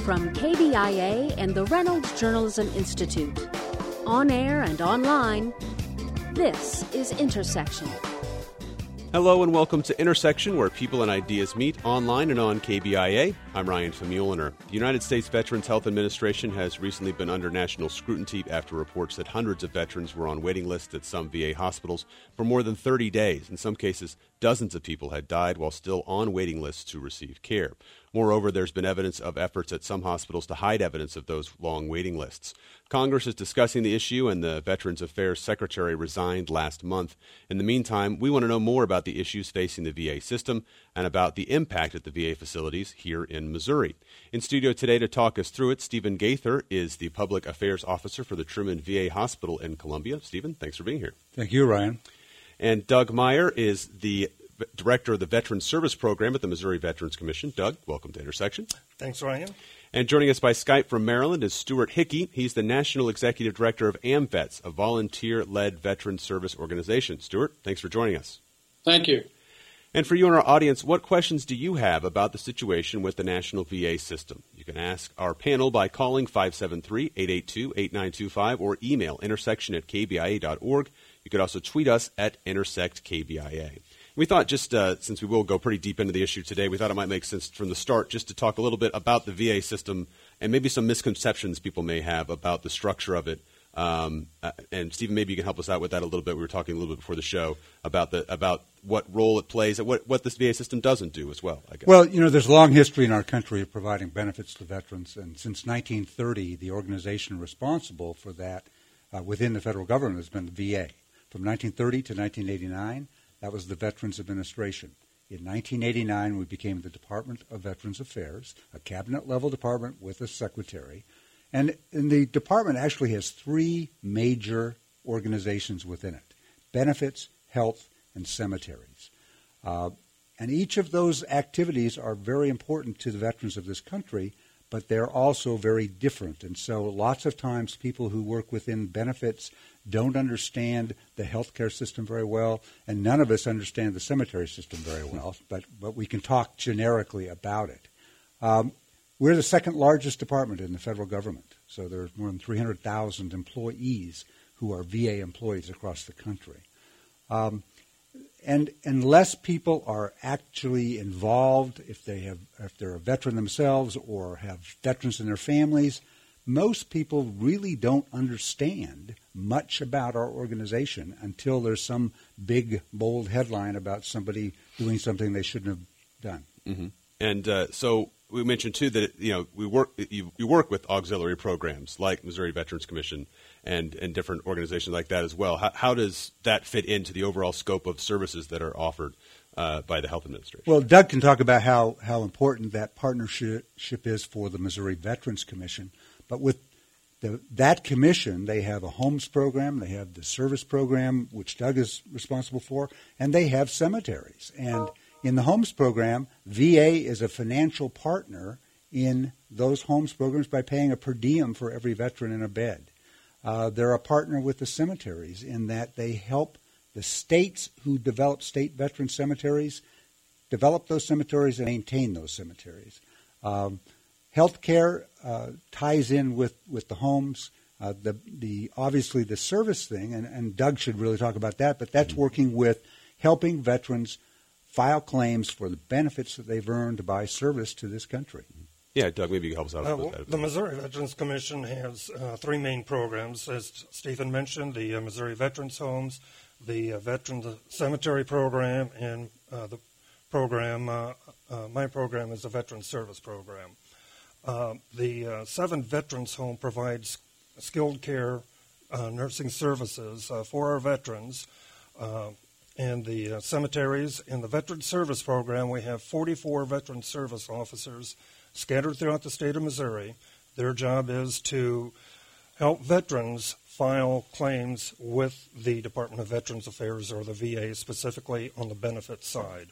from KBIA and the Reynolds Journalism Institute. On air and online, this is Intersection. Hello and welcome to Intersection, where people and ideas meet online and on KBIA. I'm Ryan Famuliner. The United States Veterans Health Administration has recently been under national scrutiny after reports that hundreds of veterans were on waiting lists at some VA hospitals for more than 30 days. In some cases, dozens of people had died while still on waiting lists to receive care. Moreover, there's been evidence of efforts at some hospitals to hide evidence of those long waiting lists. Congress is discussing the issue, and the Veterans Affairs Secretary resigned last month. In the meantime, we want to know more about the issues facing the VA system and about the impact at the VA facilities here in Missouri. In studio today to talk us through it, Stephen Gaither is the Public Affairs Officer for the Truman VA Hospital in Columbia. Stephen, thanks for being here. Thank you, Ryan. And Doug Meyer is the Director of the Veterans Service Program at the Missouri Veterans Commission. Doug, welcome to Intersection. Thanks, Ryan. And joining us by Skype from Maryland is Stuart Hickey. He's the National Executive Director of AMVETS, a volunteer-led veteran service organization. Stuart, thanks for joining us. Thank you. And for you and our audience, what questions do you have about the situation with the national VA system? You can ask our panel by calling 573-882-8925 or email intersection@kbia.org. You could also tweet us at intersectkbia. We thought just since we will go pretty deep into the issue today, we thought it might make sense from the start just to talk a little bit about the VA system and maybe some misconceptions people may have about the structure of it. And Stephen, maybe you can help us out with that a little bit. We were talking a little bit before the show about what role it plays and what this VA system doesn't do as well, I guess. Well, there's a long history in our country of providing benefits to veterans, and since 1930, the organization responsible for that within the federal government has been the VA. From 1930 to 1989, that was the Veterans Administration. In 1989, we became the Department of Veterans Affairs, a cabinet-level department with a secretary. And the department actually has three major organizations within it: benefits, health, and cemeteries. And each of those activities are very important to the veterans of this country, but they're also very different. And so lots of times people who work within benefits don't understand the healthcare system very well, and none of us understand the cemetery system very well, but we can talk generically about it. We're the second largest department in the federal government, so there's more than 300,000 employees who are VA employees across the country. And unless people are actually involved, if they're a veteran themselves or have veterans in their families, most people really don't understand much about our organization until there's some big, bold headline about somebody doing something they shouldn't have done. Mm-hmm. And so we mentioned, too, that you work with auxiliary programs like Missouri Veterans Commission and different organizations like that as well. How does that fit into the overall scope of services that are offered by the Health Administration? Well, Doug can talk about how important that partnership is for the Missouri Veterans Commission. But with that commission, they have a homes program, they have the service program, which Doug is responsible for, and they have cemeteries. And in the homes program, VA is a financial partner in those homes programs by paying a per diem for every veteran in a bed. They're a partner with the cemeteries in that they help the states who develop state veteran cemeteries develop those cemeteries and maintain those cemeteries. Healthcare ties in with the homes. Obviously the service thing, and Doug should really talk about that, but that's working with helping veterans file claims for the benefits that they've earned by service to this country. Yeah, Doug, maybe you can help us out with that. The Missouri Veterans Commission has three main programs, as Stephen mentioned: the Missouri Veterans Homes, the Veterans Cemetery Program, and the program. My program is the Veterans Service Program. The 7 Veterans Home provides skilled care nursing services for our veterans. And the cemeteries in the Veterans Service Program, we have 44 Veterans Service officers scattered throughout the state of Missouri. Their job is to help veterans file claims with the Department of Veterans Affairs or the VA, specifically on the benefits side.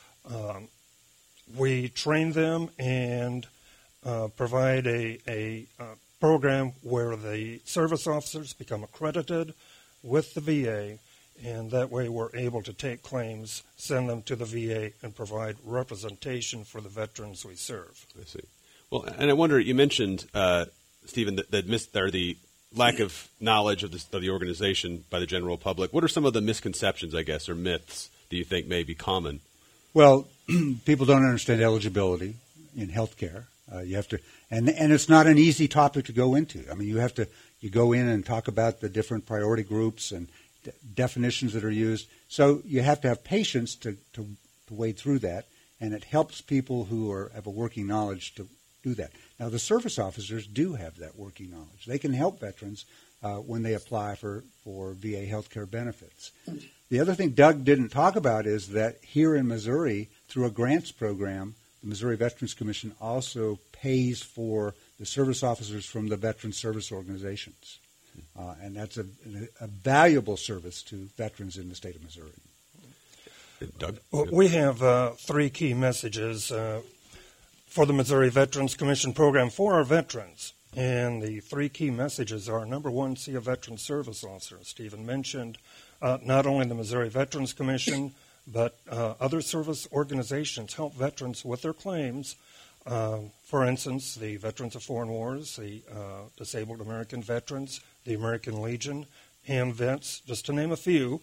We train them and provide a program where the service officers become accredited with the VA, and that way we're able to take claims, send them to the VA, and provide representation for the veterans we serve. I see. Well, and I wonder, you mentioned, Stephen, the lack of knowledge of the organization by the general public. What are some of the misconceptions, I guess, or myths do you think may be common? Well, people don't understand eligibility in healthcare. You have to, and it's not an easy topic to go into. I mean, you go in and talk about the different priority groups and definitions that are used. So you have to have patience to wade through that, and it helps people who have a working knowledge to do that. Now, the service officers do have that working knowledge. They can help veterans when they apply for VA healthcare benefits. The other thing Doug didn't talk about is that here in Missouri, through a grants program, the Missouri Veterans Commission also pays for the service officers from the veteran service organizations. And that's a valuable service to veterans in the state of Missouri. Doug? Well, we have 3 key messages for the Missouri Veterans Commission program for our veterans. And the 3 key messages are, number 1, see a veteran service officer. Stephen mentioned not only the Missouri Veterans Commission, but other service organizations help veterans with their claims. For instance, the Veterans of Foreign Wars, the Disabled American Veterans, the American Legion, AMVETS, just to name a few.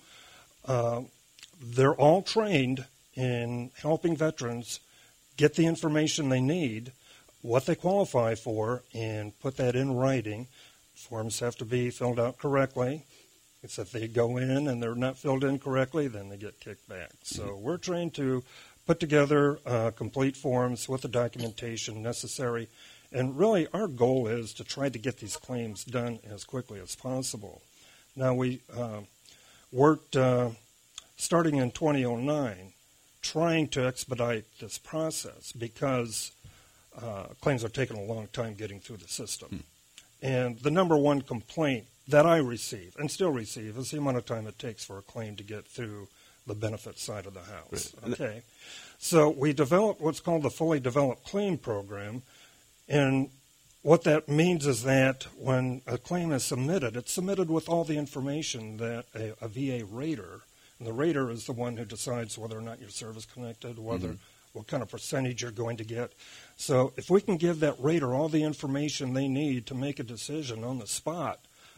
They're all trained in helping veterans get the information they need, what they qualify for, and put that in writing. Forms have to be filled out correctly. It's if they go in and they're not filled in correctly, then they get kicked back. So we're trained to put together complete forms with the documentation necessary. And really our goal is to try to get these claims done as quickly as possible. Now we worked starting in 2009 trying to expedite this process because claims are taking a long time getting through the system. And the number one complaint that I receive and still receive is the amount of time it takes for a claim to get through the benefit side of the house. Right. Okay. So we developed what's called the Fully Developed Claim Program. And what that means is that when a claim is submitted, it's submitted with all the information that a VA rater, and the rater is the one who decides whether or not you're service connected, whether what kind of percentage you're going to get. So if we can give that rater all the information they need to make a decision on the spot,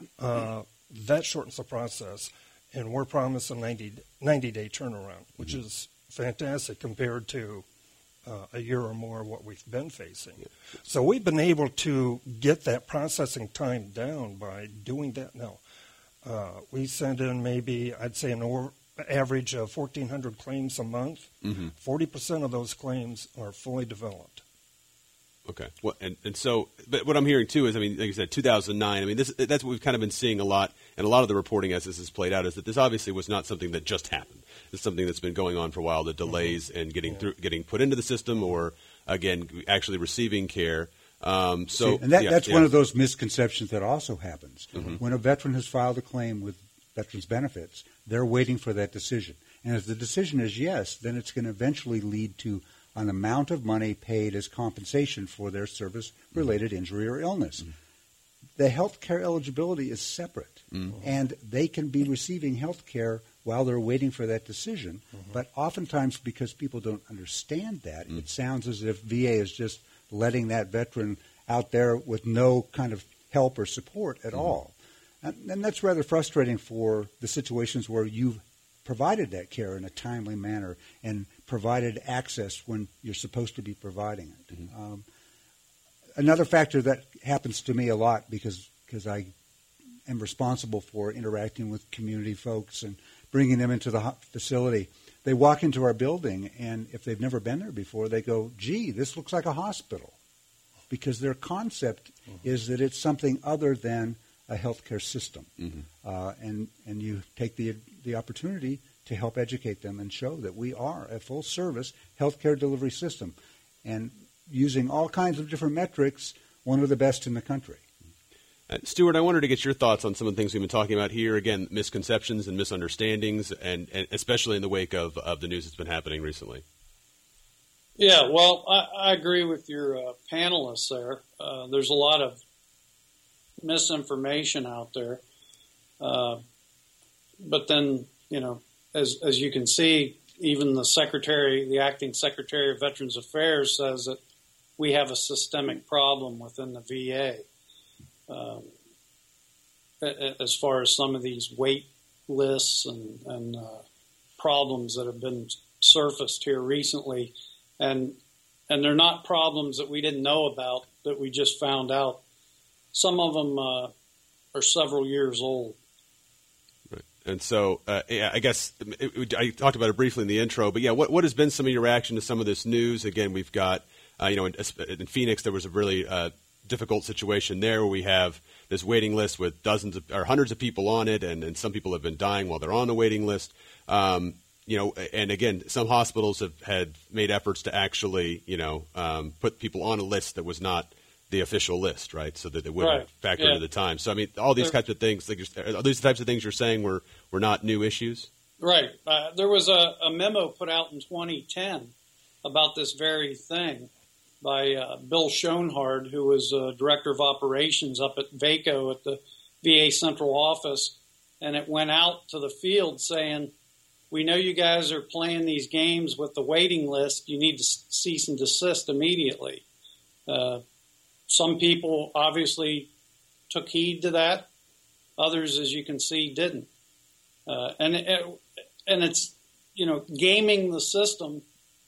that shortens the process. And we're promised a 90-day turnaround, which is fantastic compared to a year or more what we've been facing. So we've been able to get that processing time down by doing that now. We send in maybe, I'd say, an average of 1,400 claims a month. 40% of those claims are fully developed. Okay. Well, and so, but what I'm hearing too is, I mean, like you said, 2009. I mean, that's what we've kind of been seeing a lot, and a lot of the reporting as this has played out is that this obviously was not something that just happened. It's something that's been going on for a while. The delays and getting put into the system, or again, actually receiving care. That's one of those misconceptions that also happens when a veteran has filed a claim with Veterans Benefits. They're waiting for that decision, and if the decision is yes, then it's going to eventually lead to an amount of money paid as compensation for their service-related injury or illness. The health care eligibility is separate, and they can be receiving health care while they're waiting for that decision. But oftentimes, because people don't understand that, it sounds as if VA is just letting that veteran out there with no kind of help or support at all. And that's rather frustrating for the situations where you've provided that care in a timely manner and provided access when you're supposed to be providing it. Another factor that happens to me a lot because I am responsible for interacting with community folks and bringing them into the facility. They walk into our building, and if they've never been there before, they go, gee, this looks like a hospital, because their concept is that it's something other than a healthcare system. And you take the opportunity to help educate them and show that we are a full-service healthcare delivery system, and using all kinds of different metrics, one of the best in the country. Stuart, I wanted to get your thoughts on some of the things we've been talking about here. Again, misconceptions and misunderstandings, and especially in the wake of the news that's been happening recently. Yeah, well, I agree with your panelists there. There's a lot of misinformation out there. But then, as you can see, even the acting Secretary of Veterans Affairs says that we have a systemic problem within the VA as far as some of these wait lists and problems that have been surfaced here recently. And they're not problems that we didn't know about, that we just found out. Some of them are several years old. Right. And so, I guess I talked about it briefly in the intro, but what has been some of your reaction to some of this news? Again, we've got, in Phoenix, there was a really difficult situation there where we have this waiting list with hundreds of people on it, and some people have been dying while they're on the waiting list. And again, some hospitals had made efforts to actually, put people on a list that was not the official list, right? So that they wouldn't factor into the time. So, I mean, all these types of things, are these types of things you're saying were not new issues? Right. There was a memo put out in 2010 about this very thing by Bill Schoenhard, who was Director of Operations up at VACO at the VA Central Office. And it went out to the field saying, we know you guys are playing these games with the waiting list. You need to cease and desist immediately. Some people obviously took heed to that. Others, as you can see, didn't. And it's, gaming the system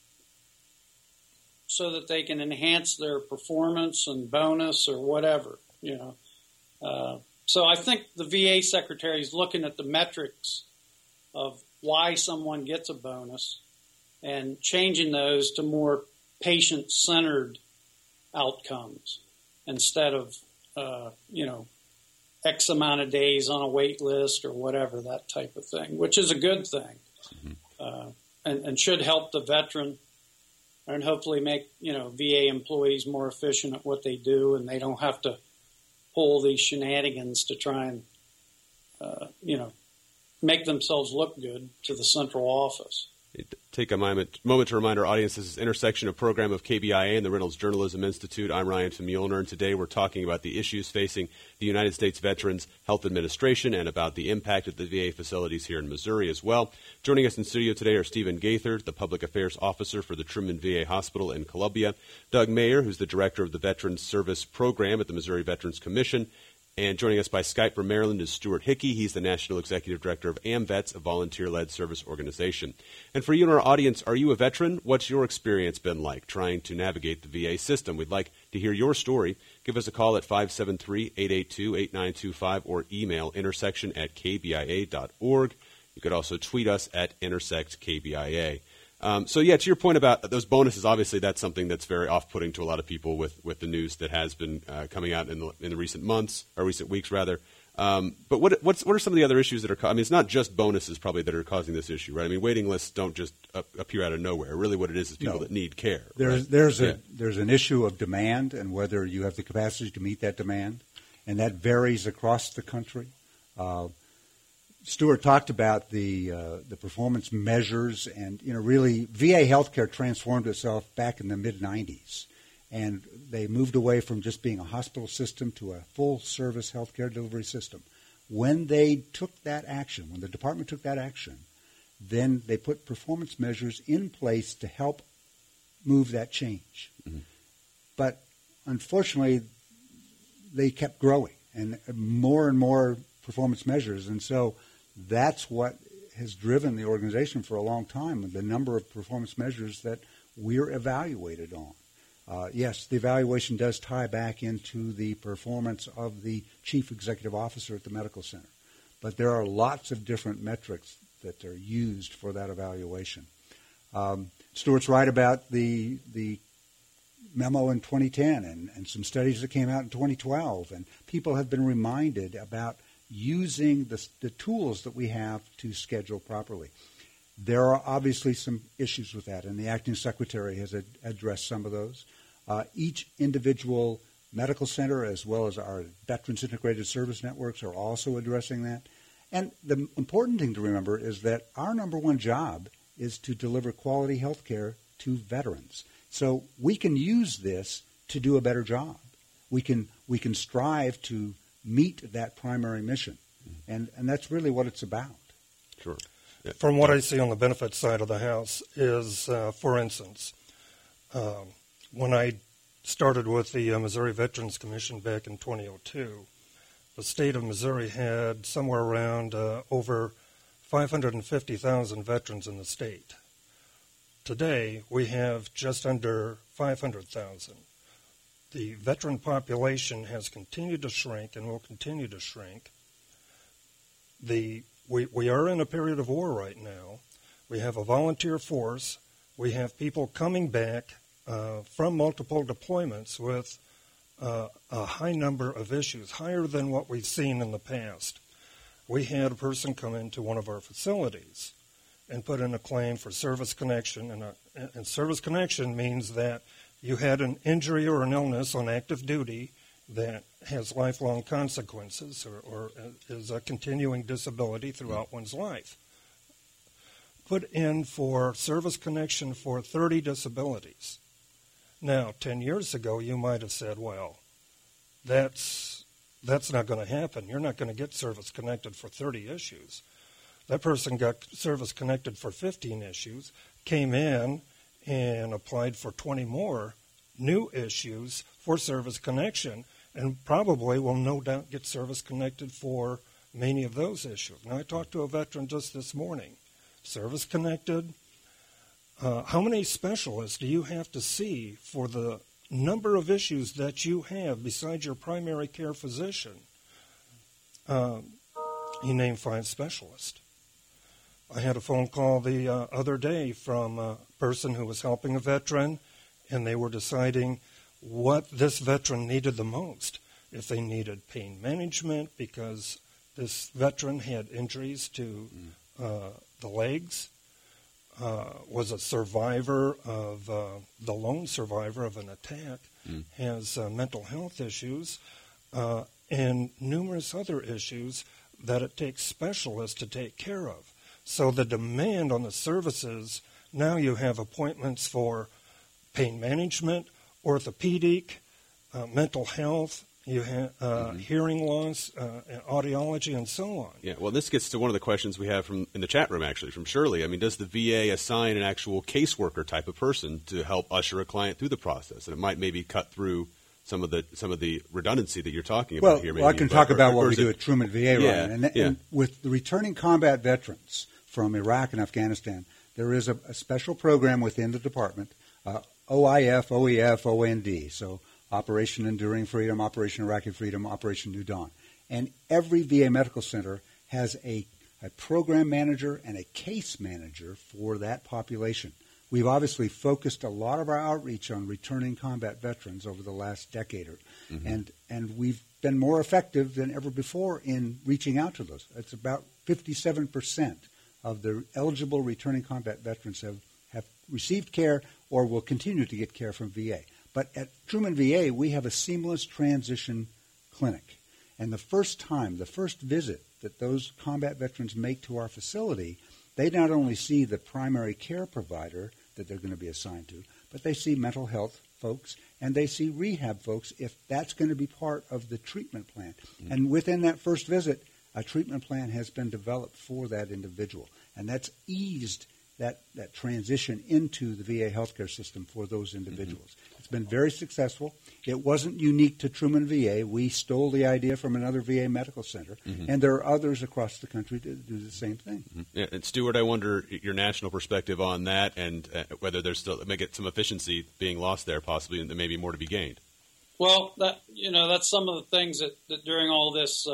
so that they can enhance their performance and bonus or whatever, So I think the VA secretary is looking at the metrics of why someone gets a bonus and changing those to more patient-centered outcomes instead of, X amount of days on a wait list or whatever, that type of thing, which is a good thing, and should help the veteran and hopefully make, VA employees more efficient at what they do, and they don't have to pull these shenanigans to try and, make themselves look good to the central office. Take a moment to remind our audience this is Intersection, a program of KBIA and the Reynolds Journalism Institute. I'm Ryan Famulner, and today we're talking about the issues facing the United States Veterans Health Administration and about the impact of the VA facilities here in Missouri as well. Joining us in studio today are Stephen Gaither, the Public Affairs Officer for the Truman VA Hospital in Columbia, Doug Mayer, who's the Director of the Veterans Service Program at the Missouri Veterans Commission, and joining us by Skype from Maryland is Stuart Hickey. He's the National Executive Director of AMVETS, a volunteer-led service organization. And for you and our audience, are you a veteran? What's your experience been like trying to navigate the VA system? We'd like to hear your story. Give us a call at 573-882-8925 or email intersection@kbia.org. You could also tweet us at intersectkbia. To your point about those bonuses, obviously that's something that's very off-putting to a lot of people with the news that has been coming out in the recent months, or recent weeks rather. But what are some of the other issues that are? It's not just bonuses probably that are causing this issue, right? I mean, waiting lists don't just appear out of nowhere. Really, what it is people that need care. There's an issue of demand and whether you have the capacity to meet that demand, and that varies across the country. Stuart talked about the performance measures, and really VA healthcare transformed itself back in the mid-'90s, and they moved away from just being a hospital system to a full-service healthcare delivery system. When they took that action, when the department took that action, then they put performance measures in place to help move that change. Mm-hmm. But unfortunately, they kept growing, and more performance measures, and so that's what has driven the organization for a long time, the number of performance measures that we're evaluated on. Yes, the evaluation does tie back into the performance of the chief executive officer at the medical center, but there are lots of different metrics that are used for that evaluation. Stuart's right about the memo in 2010 and some studies that came out in 2012, and people have been reminded about using the tools that we have to schedule properly. There are obviously some issues with that, and the acting secretary has addressed some of those. Each individual medical center, as well as our Veterans Integrated Service Networks, are also addressing that. And the important thing to remember is that our number one job is to deliver quality health care to veterans. So we can use this to do a better job. We can strive to meet that primary mission. And that's really what it's about. Sure. Yeah. From what I see on the benefits side of the house is, for instance, when I started with the Missouri Veterans Commission back in 2002. The state of Missouri had somewhere around over 550,000 veterans in the state. Today, we have just under 500,000. The veteran population has continued to shrink and will continue to shrink. We are in a period of war right now. We have a volunteer force. We have people coming back from multiple deployments with a high number of issues, higher than what we've seen in the past. We had a person come into one of our facilities and put in a claim for service connection, and service connection means that you had an injury or an illness on active duty that has lifelong consequences or is a continuing disability throughout one's life. Put in for service connection for 30 disabilities. Now, 10 years ago, you might have said, well, that's not going to happen. You're not going to get service connected for 30 issues. That person got service connected for 15 issues, came in and applied for 20 more new issues for service connection, and probably will no doubt get service connected for many of those issues. Now, I talked to a veteran just this morning. Service connected. How many specialists do you have to see for the number of issues that you have besides your primary care physician? You name 5 specialists. I had a phone call the other day from a person who was helping a veteran, and they were deciding what this veteran needed the most. If they needed pain management because this veteran had injuries to the legs, was a survivor of, the lone survivor of an attack, has mental health issues, and numerous other issues that it takes specialists to take care of. So the demand on the services, now you have appointments for pain management, orthopedic, mental health, you have hearing loss, audiology, and so on. Yeah, well, this gets to one of the questions we have in the chat room, actually, from Shirley. I mean, does the VA assign an actual caseworker type of person to help usher a client through the process? And it might maybe cut through some of the redundancy that you're talking about here. Well, I can talk about what we do at Truman VA, yeah, Ryan. And with the returning combat veterans from Iraq and Afghanistan, there is a special program within the department, OIF, OEF, OND, so Operation Enduring Freedom, Operation Iraqi Freedom, Operation New Dawn. And every VA medical center has a program manager and a case manager for that population. We've obviously focused a lot of our outreach on returning combat veterans over the last decade, and we've been more effective than ever before in reaching out to those. It's about 57% of the eligible returning combat veterans have received care or will continue to get care from VA. But at Truman VA, we have a seamless transition clinic. And the first visit that those combat veterans make to our facility, they not only see the primary care provider that they're going to be assigned to, but they see mental health folks and they see rehab folks if that's going to be part of the treatment plan. And within that first visit, a treatment plan has been developed for that individual. And that's eased that transition into the VA healthcare system for those individuals. It's been very successful. It wasn't unique to Truman VA. We stole the idea from another VA medical center, and there are others across the country that do the same thing. Yeah, and Stuart, I wonder your national perspective on that, and whether there's still may get some efficiency being lost there, possibly, and there may be more to be gained. Well, that's some of the things that during all this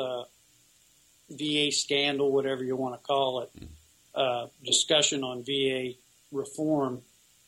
VA scandal, whatever you want to call it, discussion on VA reform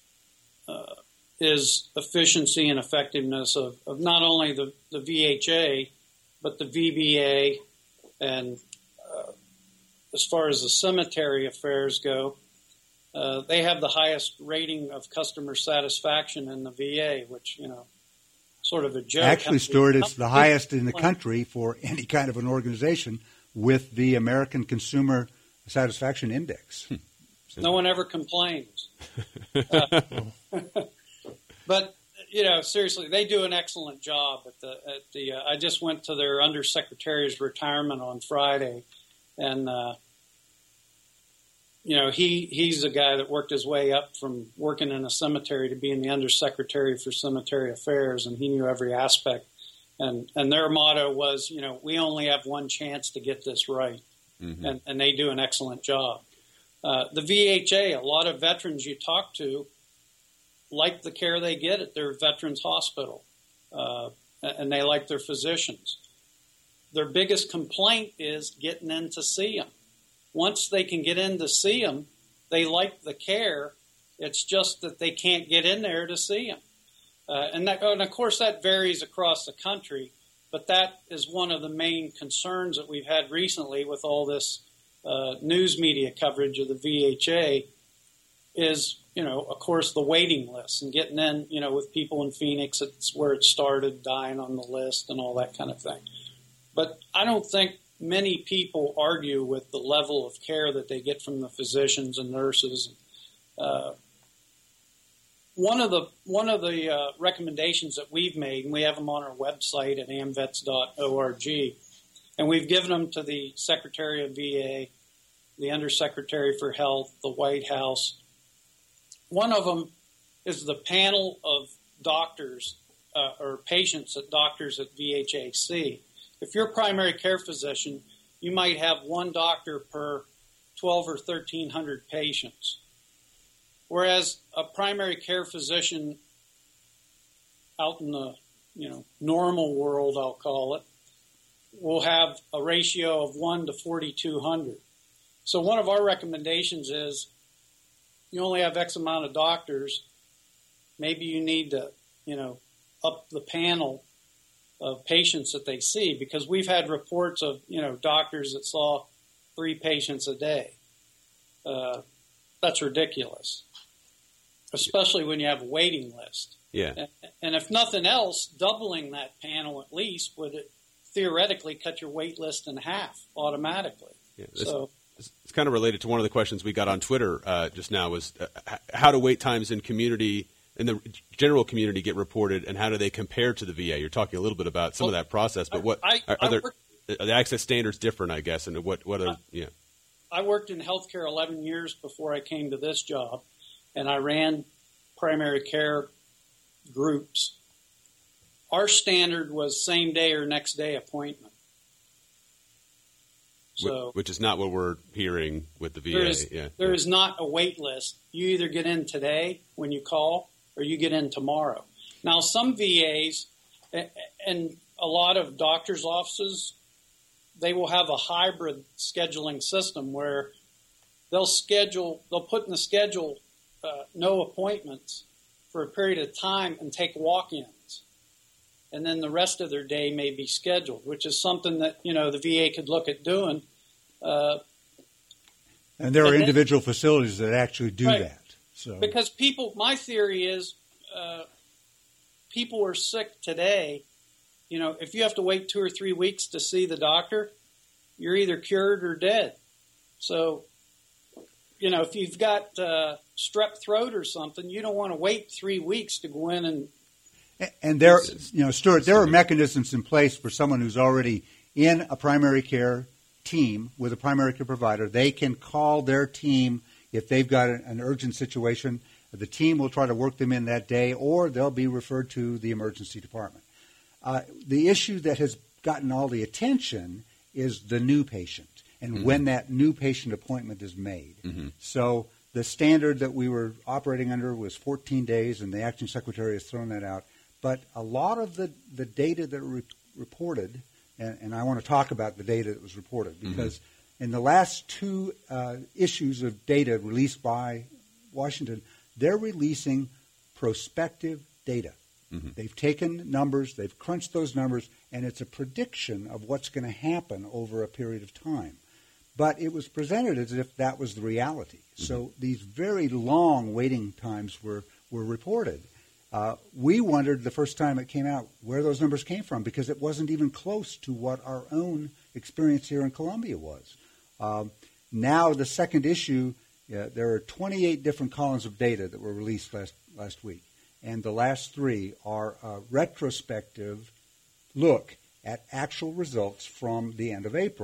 is efficiency and effectiveness of not only the VHA, but the VBA. And as far as the cemetery affairs go, they have the highest rating of customer satisfaction in the VA, which, sort of a joke. Actually, Stuart, it's the highest in the country for any kind of an organization with the American Consumer Satisfaction Index. No one ever complains. But seriously, they do an excellent job at the. I just went to their undersecretary's retirement on Friday, and he's a guy that worked his way up from working in a cemetery to being the Undersecretary for Cemetery Affairs, and he knew every aspect. And their motto was, we only have one chance to get this right. Mm-hmm. And they do an excellent job. The VHA, a lot of veterans you talk to like the care they get at their veterans hospital, and they like their physicians. Their biggest complaint is getting in to see them. Once they can get in to see them, they like the care. It's just that they can't get in there to see them. And of course, that varies across the country, but that is one of the main concerns that we've had recently with all this news media coverage of the VHA is, of course, the waiting list and getting in, with people in Phoenix, it's where it started, dying on the list and all that kind of thing. But I don't think many people argue with the level of care that they get from the physicians and nurses. One of the recommendations that we've made, and we have them on our website at amvets.org, and we've given them to the Secretary of VA, the Undersecretary for Health, the White House. One of them is the panel of doctors or patients at doctors at VHAC. If you're a primary care physician, you might have one doctor per 12 or 1,300 patients. Whereas a primary care physician out in the normal world, I'll call it, will have a ratio of 1 to 4,200. So one of our recommendations is you only have X amount of doctors. Maybe you need to, up the panel of patients that they see, because we've had reports of, doctors that saw 3 patients a day. That's ridiculous, especially when you have a waiting list. Yeah. And if nothing else, doubling that panel at least would theoretically cut your wait list in half automatically. Yeah, it's kind of related to one of the questions we got on Twitter just now was how do wait times in the general community get reported, and how do they compare to the VA? You're talking a little bit about some of that process, but are the access standards different, I guess, and what are yeah? I worked in healthcare 11 years before I came to this job, and I ran primary care groups. Our standard was same day or next day appointment. So which is not what we're hearing with the VA. There is not a wait list. You either get in today when you call, or you get in tomorrow. Now, some VAs and a lot of doctors' offices, they will have a hybrid scheduling system where they'll put in the schedule no appointments for a period of time and take walk-ins. And then the rest of their day may be scheduled, which is something that, the VA could look at doing. And there are individual facilities that actually do that. So. Because my theory is people are sick today. If you have to wait 2 or 3 weeks to see the doctor, you're either cured or dead. So, if you've got strep throat or something, you don't want to wait 3 weeks to go in and... And there, Stuart, there are mechanisms in place for someone who's already in a primary care team with a primary care provider. They can call their team if they've got an urgent situation. The team will try to work them in that day, or they'll be referred to the emergency department. The issue that has gotten all the attention is the new patient and when that new patient appointment is made. Mm-hmm. So the standard that we were operating under was 14 days, and the acting secretary has thrown that out. But a lot of the data that reported, and I want to talk about the data that was reported, because in the last 2 issues of data released by Washington, they're releasing prospective data. Mm-hmm. They've taken numbers, they've crunched those numbers, and it's a prediction of what's going to happen over a period of time. But it was presented as if that was the reality. Mm-hmm. So these very long waiting times were reported. We wondered the first time it came out where those numbers came from, because it wasn't even close to what our own experience here in Columbia was. Now the second issue, there are 28 different columns of data that were released last week, and the last 3 are a retrospective look at actual results from the end of April.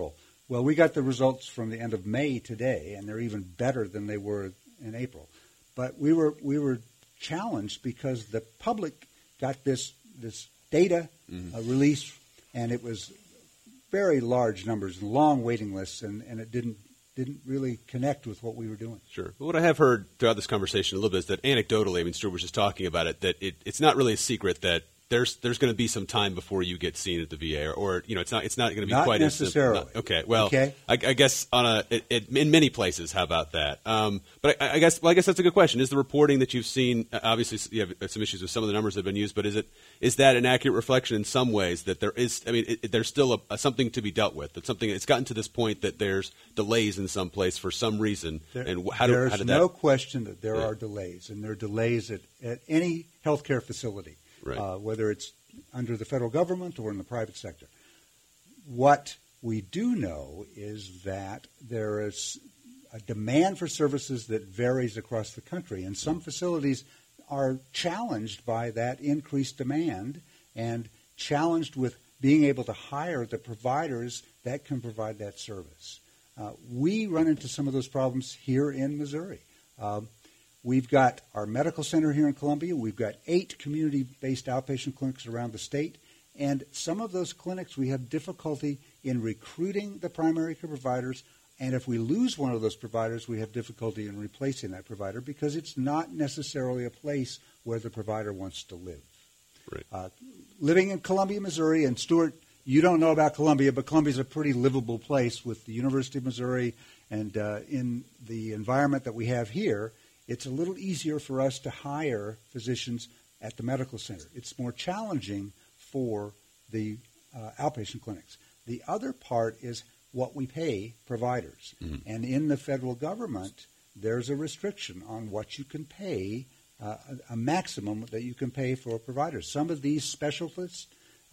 Well, we got the results from the end of May today, and they're even better than they were in April. But we were challenged because the public got this data release, and it was very large numbers and long waiting lists, and it didn't really connect with what we were doing. Sure. But what I have heard throughout this conversation a little bit is that anecdotally, I mean, Stuart was just talking about it, that it's not really a secret that there's going to be some time before you get seen at the VA, or it's not going to be not quite necessarily. as simple. Okay. Well, okay. I guess in many places, how about that? But I guess that's a good question. Is the reporting that you've seen, obviously you have some issues with some of the numbers that have been used, but is that an accurate reflection in some ways that there is? I mean, there's still something to be dealt with. That something it's gotten to this point that there's delays in some place for some reason. There's no question that there are delays, and there are delays at any healthcare facility. Right. Whether it's under the federal government or in the private sector. What we do know is that there is a demand for services that varies across the country, and some facilities are challenged by that increased demand and challenged with being able to hire the providers that can provide that service. We run into some of those problems here in Missouri. We've got our medical center here in Columbia. We've got 8 community-based outpatient clinics around the state. And some of those clinics, we have difficulty in recruiting the primary care providers. And if we lose one of those providers, we have difficulty in replacing that provider because it's not necessarily a place where the provider wants to live. Right. Living in Columbia, Missouri, and Stuart, you don't know about Columbia, but Columbia is a pretty livable place with the University of Missouri. And in the environment that we have here, it's a little easier for us to hire physicians at the medical center. It's more challenging for the outpatient clinics. The other part is what we pay providers. Mm-hmm. And in the federal government, there's a restriction on what you can pay, a maximum that you can pay for providers. Some of these specialists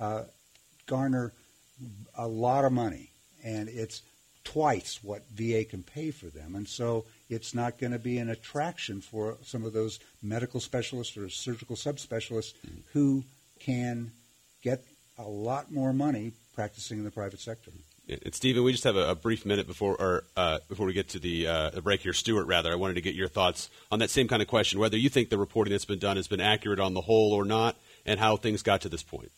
garner a lot of money, and it's twice what VA can pay for them. And so it's not going to be an attraction for some of those medical specialists or surgical subspecialists who can get a lot more money practicing in the private sector. And Stephen, we just have a brief minute before we get to the break here. Stuart, rather, I wanted to get your thoughts on that same kind of question, whether you think the reporting that's been done has been accurate on the whole or not, and how things got to this point.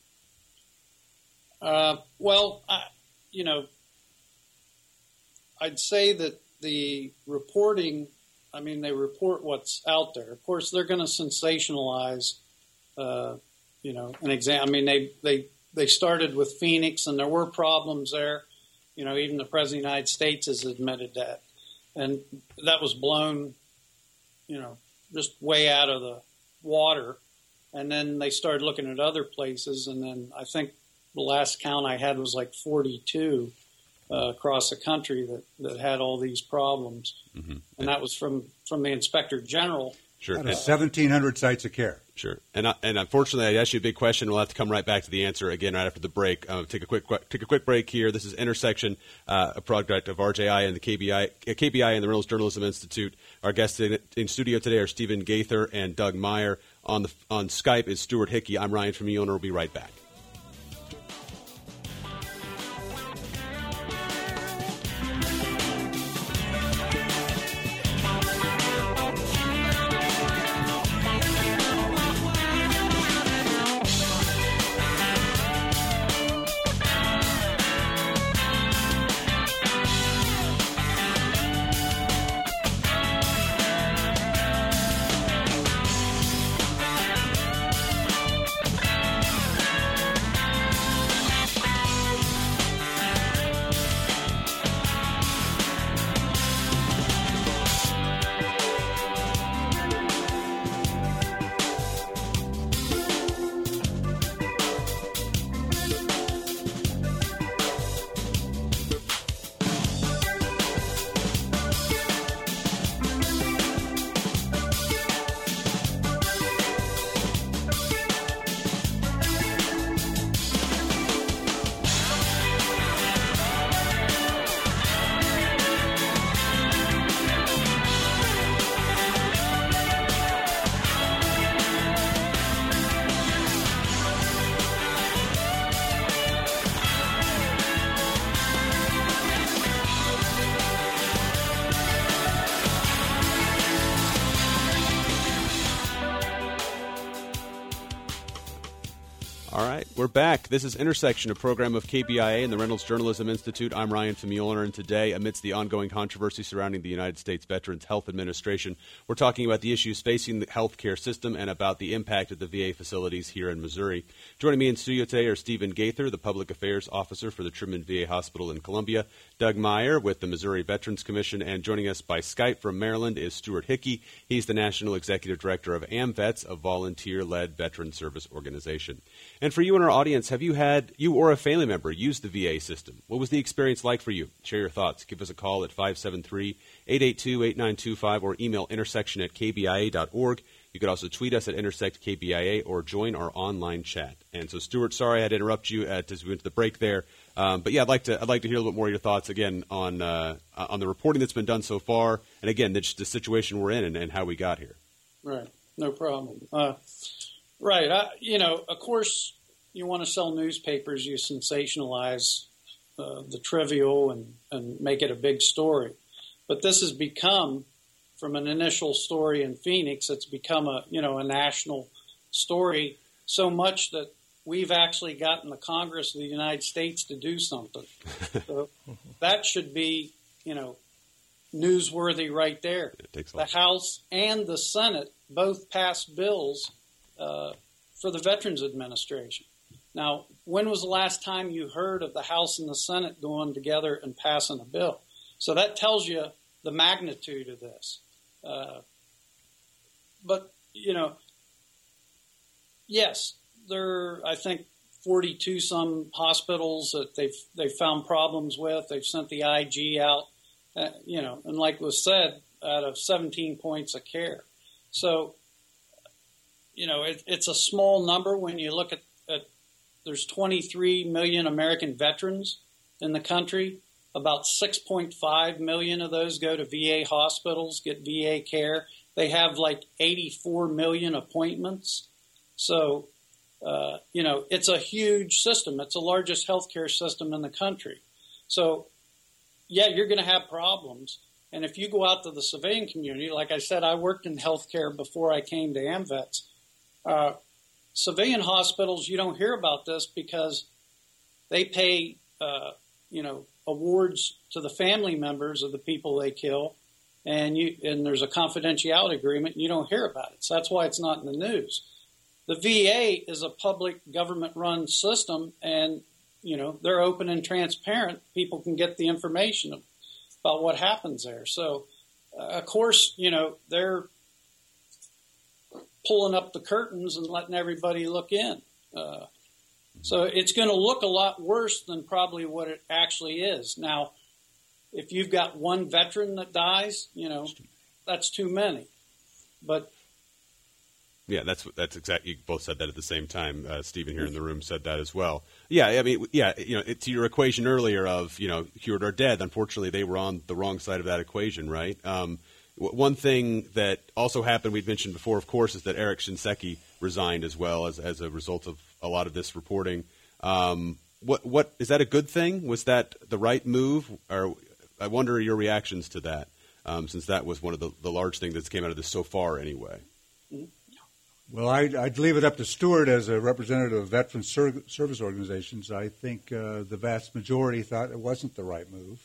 I'd say that the reporting, I mean, they report what's out there. Of course, they're going to sensationalize, an exam. I mean, they started with Phoenix, and there were problems there. Even the President of the United States has admitted that. And that was blown, just way out of the water. And then they started looking at other places, and then I think the last count I had was like 42 across the country that had all these problems. Mm-hmm. And that was from the Inspector General. Sure. Out of 1,700 sites of care. Sure. And unfortunately, I asked you a big question. We'll have to come right back to the answer again right after the break. Take a quick break here. This is Intersection, a project of RJI and the KBI and the Reynolds Journalism Institute. Our guests in studio today are Stephen Gaither and Doug Meyer. On Skype is Stuart Hickey. I'm Ryan Famiulner. We'll be right back. All right, we're back. This is Intersection, a program of KBIA and the Reynolds Journalism Institute. I'm Ryan Famuliner, and today, amidst the ongoing controversy surrounding the United States Veterans Health Administration, we're talking about the issues facing the healthcare system and about the impact of the VA facilities here in Missouri. Joining me in studio today are Stephen Gaither, the Public Affairs Officer for the Truman VA Hospital in Columbia, Doug Meyer with the Missouri Veterans Commission, and joining us by Skype from Maryland is Stuart Hickey. He's the National Executive Director of AMVETS, a volunteer-led veteran service organization. And for you in our audience, have you had, you or a family member, use the VA system? What was the experience like for you? Share your thoughts. Give us a call at 573-882-8925 or email intersection@kbia.org. You could also tweet us at IntersectKBIA or join our online chat. And so, Stuart, sorry I had to interrupt you as we went to the break there. But yeah, I'd like to hear a little bit more of your thoughts again on the reporting that's been done so far, and again, the situation we're in and how we got here. Right, no problem. Right, of course, you want to sell newspapers, you sensationalize the trivial and make it a big story. But this has become, from an initial story in Phoenix, it's become a national story, so much that we've actually gotten the Congress of the United States to do something. So that should be, newsworthy right there. The House and the Senate both passed bills for the Veterans Administration. Now, when was the last time you heard of the House and the Senate going together and passing a bill? So that tells you the magnitude of this. But, yes, there are, I think, 42 some hospitals that they've found problems with. They've sent the IG out, and like was said, out of 17 points of care. So, it's a small number when you look at there's 23 million American veterans in the country. About 6.5 million of those go to VA hospitals, get VA care. They have like 84 million appointments. So, it's a huge system. It's the largest healthcare system in the country. So, yeah, you're going to have problems. And if you go out to the civilian community, like I said, I worked in healthcare before I came to AMVETS. Civilian hospitals, you don't hear about this because they pay, awards to the family members of the people they kill, and there's a confidentiality agreement, and you don't hear about it. So that's why it's not in the news. The VA is a public government-run system, and, they're open and transparent. People can get the information about what happens there. So, of course, they're pulling up the curtains and letting everybody look in. So it's going to look a lot worse than probably what it actually is. Now, if you've got one veteran that dies, that's too many. But yeah, that's exactly. You both said that at the same time. Stephen here in the room said that as well. Yeah, I mean, to your equation earlier of cured or dead. Unfortunately, they were on the wrong side of that equation, right? One thing that also happened, we'd mentioned before, of course, is that Eric Shinseki resigned as well as a result of a lot of this reporting. What is that a good thing? Was that the right move? Or I wonder your reactions to that, since that was one of the large things that's came out of this so far anyway. Well, I'd leave it up to Stuart as a representative of veteran service organizations. I think the vast majority thought it wasn't the right move.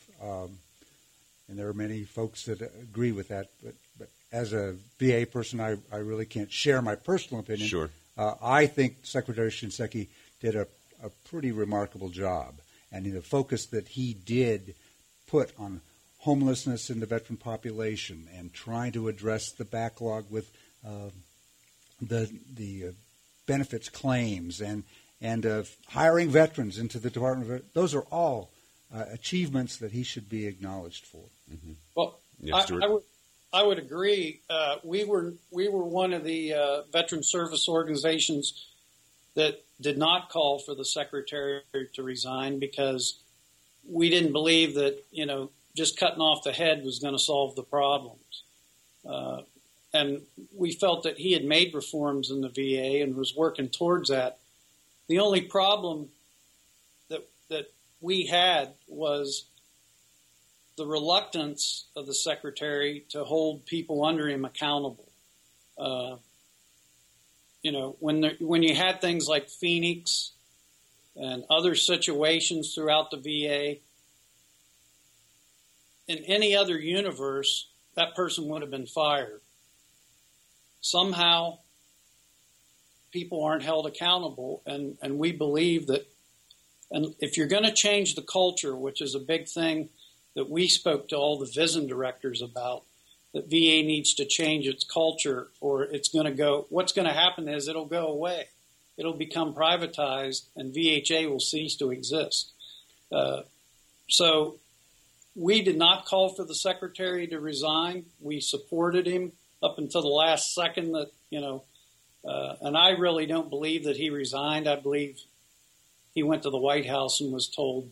And there are many folks that agree with that. But as a VA person, I really can't share my personal opinion. Sure. I think Secretary Shinseki did a pretty remarkable job. And the focus that he did put on homelessness in the veteran population and trying to address the backlog with the benefits claims and hiring veterans into the Department those are all achievements that he should be acknowledged for. Mm-hmm. Well, yes, I would agree. We were one of the veteran service organizations that did not call for the secretary to resign because we didn't believe that just cutting off the head was going to solve the problems. And we felt that he had made reforms in the VA and was working towards that. The only problem that we had was the reluctance of the secretary to hold people under him accountable. when you had things like Phoenix and other situations throughout the VA, in any other universe, that person would have been fired. Somehow, people aren't held accountable, and we believe that, and if you're going to change the culture, which is a big thing that we spoke to all the VISN directors about, that VA needs to change its culture, or it's going to go, what's going to happen is it'll go away. It'll become privatized, and VHA will cease to exist. So we did not call for the secretary to resign. We supported him up until the last second that, and I really don't believe that he resigned. I believe he went to the White House and was told,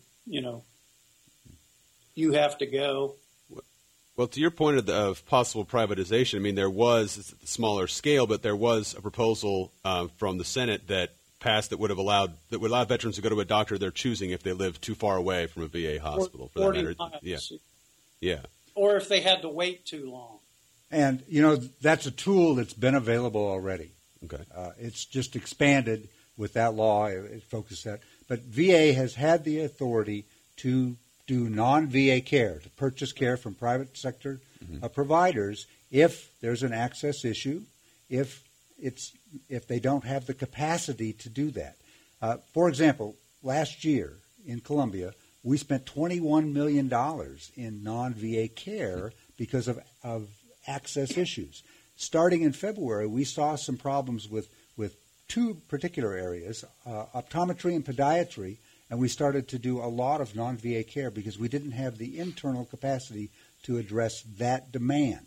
you have to go. Well, to your point of possible privatization, I mean, there was, it's at a smaller scale, but there was a proposal from the Senate that passed that would allow veterans to go to a doctor they're choosing if they live too far away from a VA hospital. For 40 that matter. miles. Yeah. Or if they had to wait too long. And, that's a tool that's been available already. Okay. It's just expanded with that law. It focused that. But VA has had the authority to do non-VA care, to purchase care from private sector providers if there's an access issue, if they don't have the capacity to do that. For example, last year in Columbia, we spent $21 million in non-VA care because of access issues. Starting in February, we saw some problems with two particular areas, optometry and podiatry, and we started to do a lot of non-VA care because we didn't have the internal capacity to address that demand.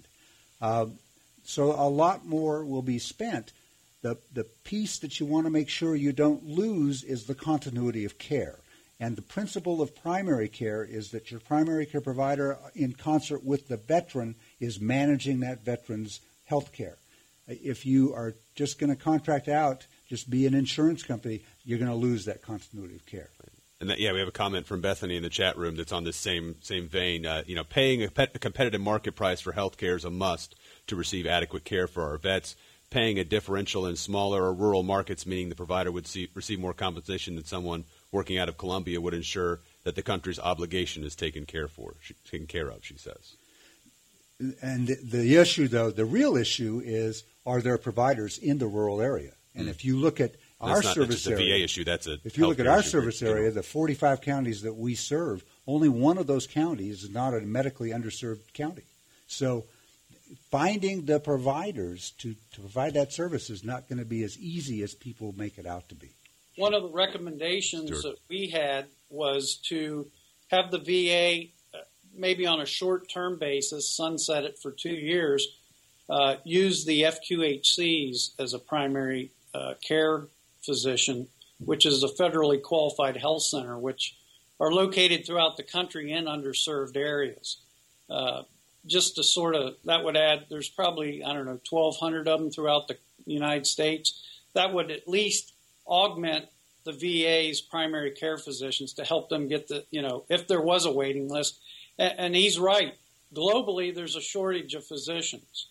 So a lot more will be spent. The piece that you want to make sure you don't lose is the continuity of care. And the principle of primary care is that your primary care provider, in concert with the veteran, is managing that veteran's health care. If you are just going to contract out, just be an insurance company, you're going to lose that continuity of care. And we have a comment from Bethany in the chat room that's on this same vein. Paying a competitive market price for health care is a must to receive adequate care for our vets. Paying a differential in smaller or rural markets, meaning the provider would receive more compensation than someone working out of Columbia, would ensure that the country's obligation is taken care of, she says. And the issue, though, the real issue is, are there providers in the rural area? And if you look at our service area, VA issue. If you look at our service area, the 45 counties that we serve, only one of those counties is not a medically underserved county. So finding the providers to provide that service is not going to be as easy as people make it out to be. One of the recommendations that we had was to have the VA, maybe on a short-term basis, sunset it for 2 years, use the FQHCs as a primary care physician, which is a federally qualified health center, which are located throughout the country in underserved areas. Just to sort of, that would add, there's probably, 1,200 of them throughout the United States. That would at least augment the VA's primary care physicians to help them get if there was a waiting list. And he's right. Globally, there's a shortage of physicians.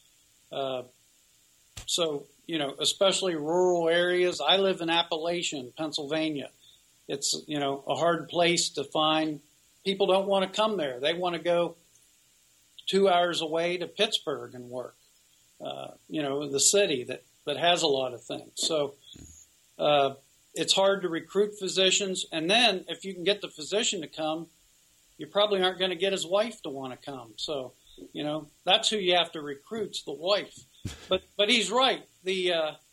So, especially rural areas. I live in Appalachian, Pennsylvania. It's, a hard place to find. People don't want to come there. They want to go 2 hours away to Pittsburgh and work, the city that has a lot of things. So it's hard to recruit physicians. And then if you can get the physician to come, you probably aren't going to get his wife to want to come. So, that's who you have to recruit's the wife. But he's right. The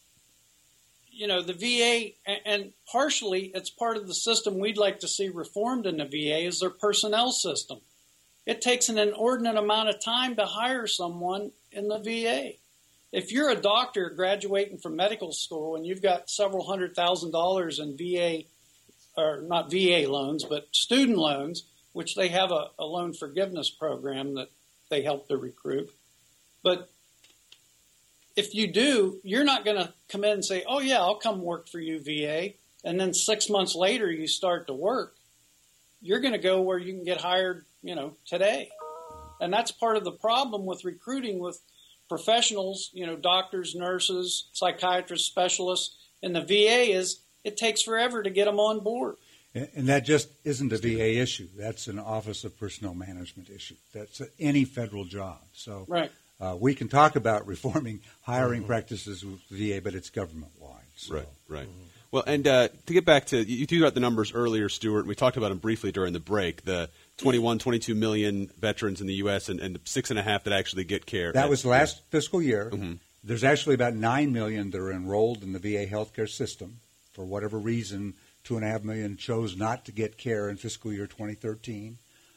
VA, and partially it's part of the system we'd like to see reformed in the VA, is their personnel system. It takes an inordinate amount of time to hire someone in the VA. If you're a doctor graduating from medical school and you've got several $100,000 in VA, or not VA loans, but student loans, which they have a loan forgiveness program that they help to recruit. But if you do, you're not going to come in and say, oh, yeah, I'll come work for you, VA. And then 6 months later, you start to work. You're going to go where you can get hired, today. And that's part of the problem with recruiting with professionals, doctors, nurses, psychiatrists, specialists, and the VA is it takes forever to get them on board. And that just isn't a VA issue. That's an Office of Personnel Management issue. That's any federal job. So right. We can talk about reforming hiring practices with the VA, but it's government-wide. So. Right. Well, and to get back to, you threw out the numbers earlier, Stuart, and we talked about them briefly during the break, the 22 million veterans in the U.S. and the 6.5 that actually get care. That was last fiscal year. Mm-hmm. There's actually about 9 million that are enrolled in the VA healthcare system. For whatever reason, 2.5 million chose not to get care in fiscal year 2013.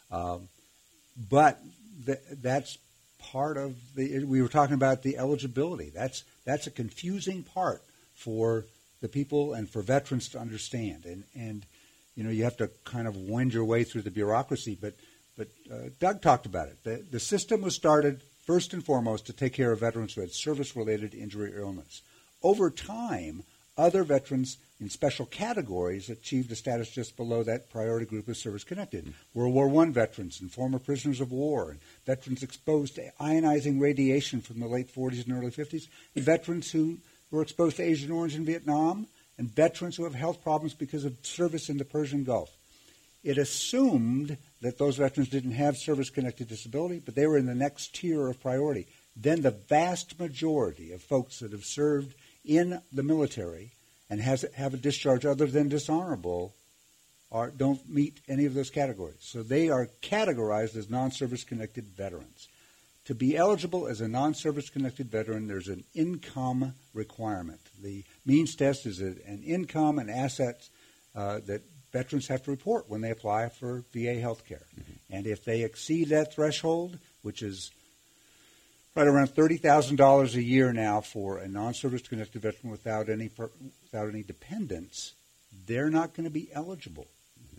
But that's part of we were talking about the eligibility. That's a confusing part for the people and for veterans to understand. And you have to kind of wend your way through the bureaucracy. But Doug talked about it. The system was started first and foremost to take care of veterans who had service-related injury or illness. Over time, other veterans in special categories achieved a status just below that priority group of service-connected. World War I veterans and former prisoners of war, and veterans exposed to ionizing radiation from the late 40s and early 50s, and veterans who were exposed to Agent Orange in Vietnam, and veterans who have health problems because of service in the Persian Gulf. It assumed that those veterans didn't have service-connected disability, but they were in the next tier of priority. Then the vast majority of folks that have served in the military and have a discharge other than dishonorable don't meet any of those categories. So they are categorized as non-service-connected veterans. To be eligible as a non-service-connected veteran, there's an income requirement. The means test is an income and assets that veterans have to report when they apply for VA health care. Mm-hmm. And if they exceed that threshold, which is right around $30,000 a year now for a non-service-connected veteran without any dependents, they're not going to be eligible.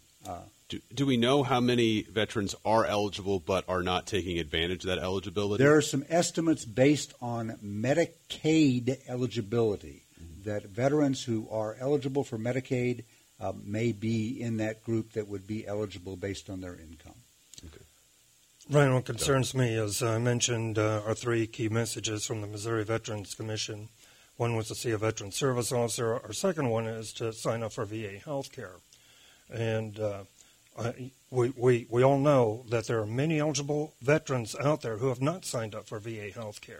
Do we know how many veterans are eligible but are not taking advantage of that eligibility? There are some estimates based on Medicaid eligibility, that veterans who are eligible for Medicaid may be in that group that would be eligible based on their income. Okay. Ryan, what concerns me, as I mentioned, are three key messages from the Missouri Veterans Commission. One was to see a veteran service officer. Our second one is to sign up for VA health care. And we all know that there are many eligible veterans out there who have not signed up for VA health care.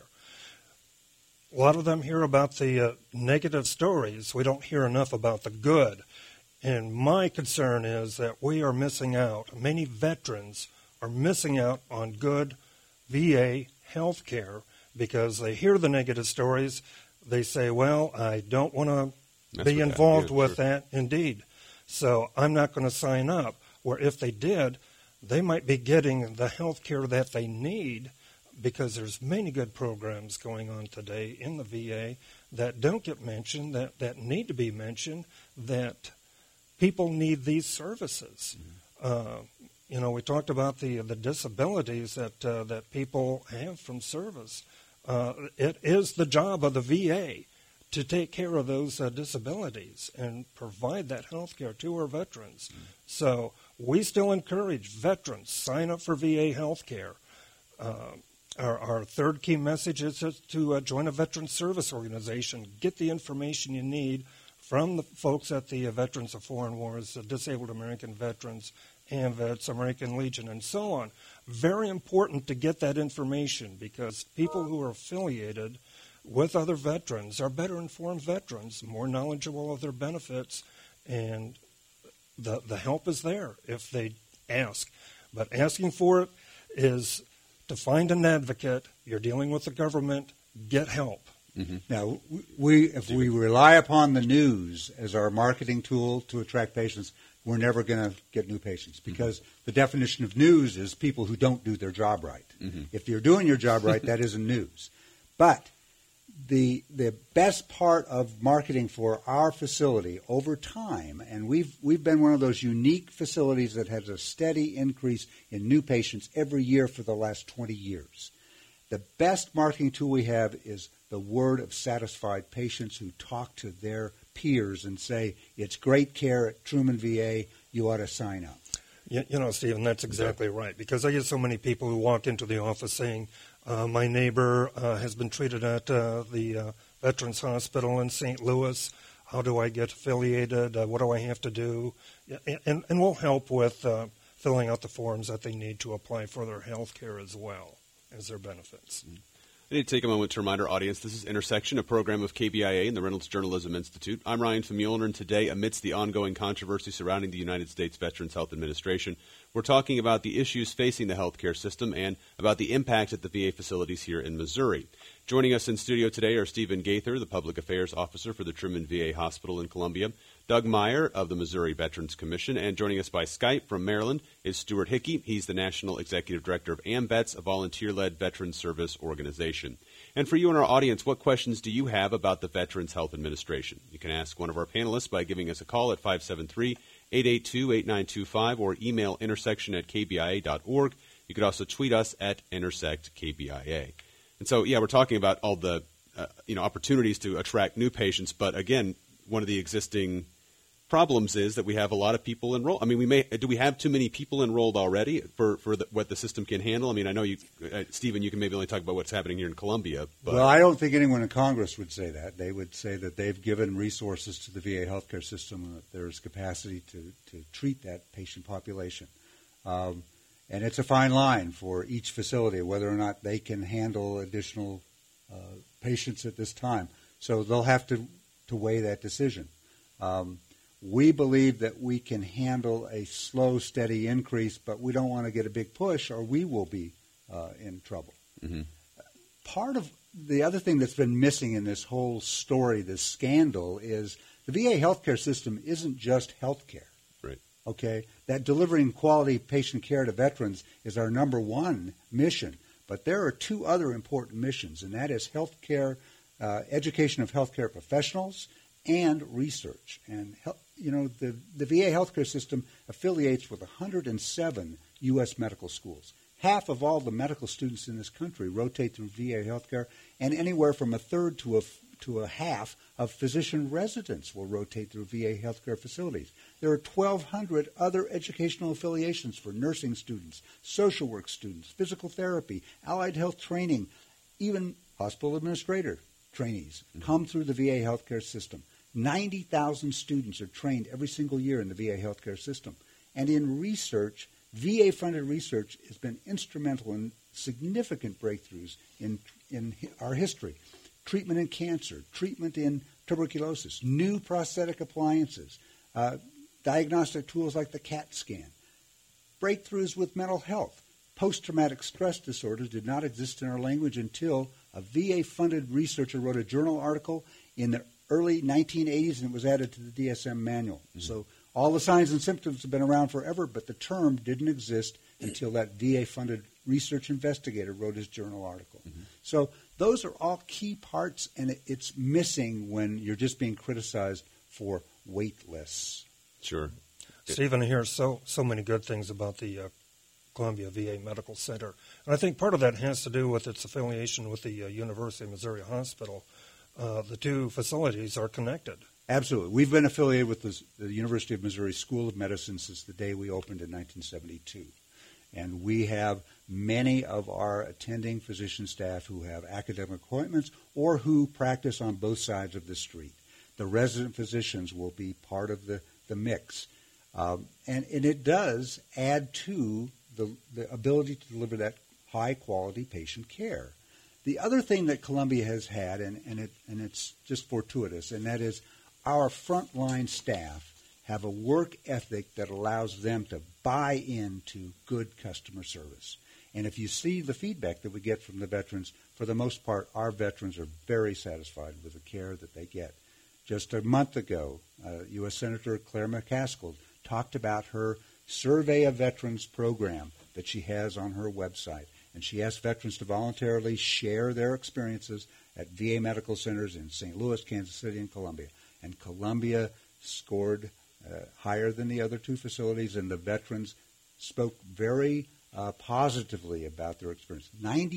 A lot of them hear about the negative stories. We don't hear enough about the good. And my concern is that we are missing out. Many veterans are missing out on good VA health care because they hear the negative stories. They say, well, I don't want to be involved with that. Indeed. So I'm not going to sign up. Where if they did, they might be getting the health care that they need, because there's many good programs going on today in the VA that don't get mentioned, that need to be mentioned, that people need these services. We talked about the disabilities that people have from service. It is the job of the VA to take care of those disabilities and provide that health care to our veterans. So we still encourage veterans, sign up for VA health care. Our third key message is to join a veteran service organization. Get the information you need from the folks at the Veterans of Foreign Wars, the Disabled American Veterans, AMVETS, American Legion, and so on. Very important to get that information, because people who are affiliated with other veterans are better informed veterans, more knowledgeable of their benefits, and the help is there if they ask. But asking for it is to find an advocate. You're dealing with the government. Get help. Mm-hmm. Now, if we rely upon the news as our marketing tool to attract patients, we're never going to get new patients, because the definition of news is people who don't do their job right. Mm-hmm. If you're doing your job right, that isn't news. But the best part of marketing for our facility over time, and we've been one of those unique facilities that has a steady increase in new patients every year for the last 20 years. The best marketing tool we have is the word of satisfied patients who talk to their peers and say, it's great care at Truman VA, you ought to sign up. Stephen, that's exactly right, because I get so many people who walk into the office saying, My neighbor has been treated at the Veterans Hospital in St. Louis. How do I get affiliated? What do I have to do? And we'll help with filling out the forms that they need to apply for their health care as well as their benefits. I need to take a moment to remind our audience this is Intersection, a program of KBIA and the Reynolds Journalism Institute. I'm Ryan Famulner, and today, amidst the ongoing controversy surrounding the United States Veterans Health Administration, we're talking about the issues facing the healthcare system and about the impact at the VA facilities here in Missouri. Joining us in studio today are Stephen Gaither, the Public Affairs Officer for the Truman VA Hospital in Columbia, Doug Meyer of the Missouri Veterans Commission, and joining us by Skype from Maryland is Stuart Hickey. He's the National Executive Director of AMVETS, a volunteer-led veteran service organization. And for you and our audience, what questions do you have about the Veterans Health Administration? You can ask one of our panelists by giving us a call at 573-882-8925 or email intersection@kbia.org. You could also tweet us at intersectkbia. And so, we're talking about all the opportunities to attract new patients, but again, one of the existing problems is that we have a lot of people enrolled. I mean, do we have too many people enrolled already for what the system can handle? I mean, I know you, Stephen, you can maybe only talk about what's happening here in Columbia. But. Well, I don't think anyone in Congress would say that. They would say that they've given resources to the VA healthcare system and that there's capacity to treat that patient population. And it's a fine line for each facility whether or not they can handle additional patients at this time. So they'll have to weigh that decision. We believe that we can handle a slow, steady increase, but we don't want to get a big push or we will be in trouble. Mm-hmm. Part of the other thing that's been missing in this whole story, this scandal, is the VA healthcare system isn't just healthcare. Right. Okay? That delivering quality patient care to veterans is our number one mission. But there are two other important missions, and that is healthcare, education of healthcare professionals, and research. And the VA healthcare system affiliates with 107 U.S. medical schools. Half of all the medical students in this country rotate through VA healthcare, and anywhere from a third to a half of physician residents will rotate through VA healthcare facilities. There are 1,200 other educational affiliations for nursing students, social work students, physical therapy, allied health training, even hospital administrator trainees come through the VA healthcare system. 90,000 students are trained every single year in the VA healthcare system. And in research, VA-funded research has been instrumental in significant breakthroughs in our history. Treatment in cancer, treatment in tuberculosis, new prosthetic appliances, diagnostic tools like the CAT scan, breakthroughs with mental health. Post-traumatic stress disorders did not exist in our language until a VA-funded researcher wrote a journal article in the early 1980s, and it was added to the DSM manual. Mm-hmm. So all the signs and symptoms have been around forever, but the term didn't exist until that VA-funded research investigator wrote his journal article. Mm-hmm. So those are all key parts, and it's missing when you're just being criticized for wait lists. Sure. Stephen, I hear so many good things about the Columbia VA Medical Center. And I think part of that has to do with its affiliation with the University of Missouri Hospital. The two facilities are connected. Absolutely. We've been affiliated with the University of Missouri School of Medicine since the day we opened in 1972. And we have many of our attending physician staff who have academic appointments or who practice on both sides of the street. The resident physicians will be part of the mix. And it does add to the ability to deliver that high-quality patient care. The other thing that Columbia has had, and it's just fortuitous, and that is our frontline staff have a work ethic that allows them to buy into good customer service. And if you see the feedback that we get from the veterans, for the most part, our veterans are very satisfied with the care that they get. Just a month ago, U.S. Senator Claire McCaskill talked about her Survey of Veterans program that she has on her website. And she asked veterans to voluntarily share their experiences at VA medical centers in St. Louis, Kansas City, and Columbia. And Columbia scored higher than the other two facilities, and the veterans spoke very positively about their experience.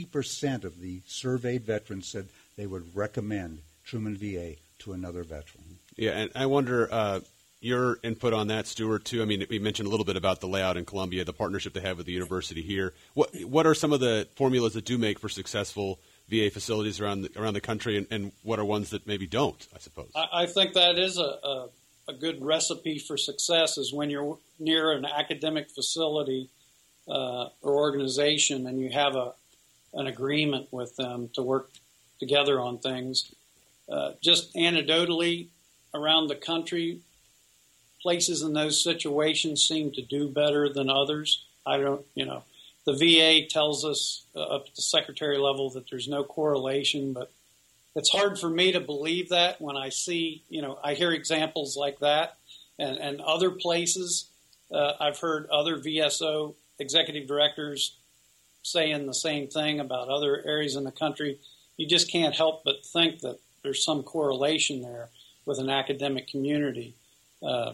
90% of the surveyed veterans said they would recommend Truman VA to another veteran. Yeah, and I wonder, your input on that, Stuart, too? I mean, we mentioned a little bit about the layout in Columbia, the partnership they have with the university here. What are some of the formulas that do make for successful VA facilities around the country, and what are ones that maybe don't, I suppose? I think that is a good recipe for success is when you're near an academic facility or organization and you have an agreement with them to work together on things. Just anecdotally, around the country, places in those situations seem to do better than others. The VA tells us up at the secretary level that there's no correlation, but it's hard for me to believe that when I see, I hear examples like that and other places. I've heard other VSO executive directors saying the same thing about other areas in the country. You just can't help but think that there's some correlation there with an academic community. But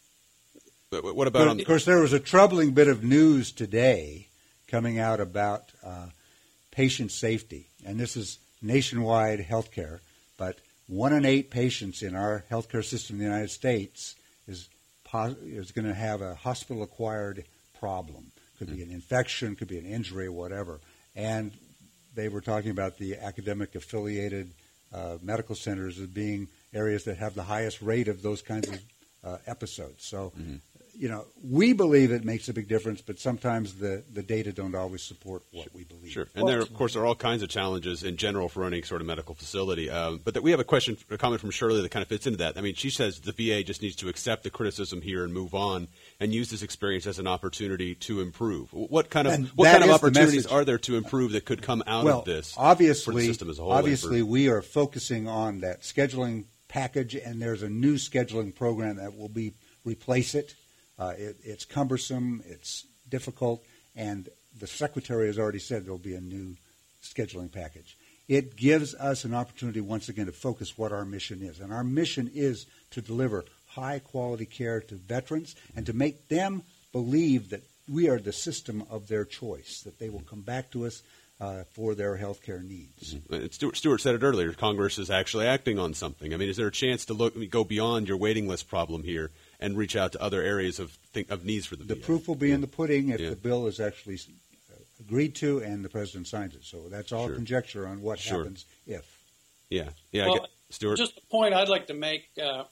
what about? Of course, there was a troubling bit of news today coming out about patient safety, and this is nationwide healthcare. But 1 in 8 patients in our healthcare system in the United States is going to have a hospital-acquired problem. Could be an infection, could be an injury, whatever. And they were talking about the academic-affiliated medical centers as being areas that have the highest rate of those kinds of episodes. So, we believe it makes a big difference, but sometimes the data don't always support what we believe. Sure. And there, of course, are all kinds of challenges in general for running sort of medical facility. But we have a comment from Shirley that kind of fits into that. I mean, she says the VA just needs to accept the criticism here and move on and use this experience as an opportunity to improve. What kind of opportunities are there to improve that could come out of this for the system as a whole? Obviously, we are focusing on that scheduling package, and there's a new scheduling program that will replace it. It's cumbersome, it's difficult, and the Secretary has already said there will be a new scheduling package. It gives us an opportunity once again to focus what our mission is, and our mission is to deliver high-quality care to veterans and to make them believe that we are the system of their choice, that they will come back to us for their health care needs. Mm-hmm. Stuart said it earlier, Congress is actually acting on something. I mean, is there a chance to go beyond your waiting list problem here and reach out to other areas of needs for the VA? The proof will be in the pudding if the bill is actually agreed to and the President signs it. So that's all conjecture on what happens if. Yeah. Well, Stuart? Just a point I'd like to make,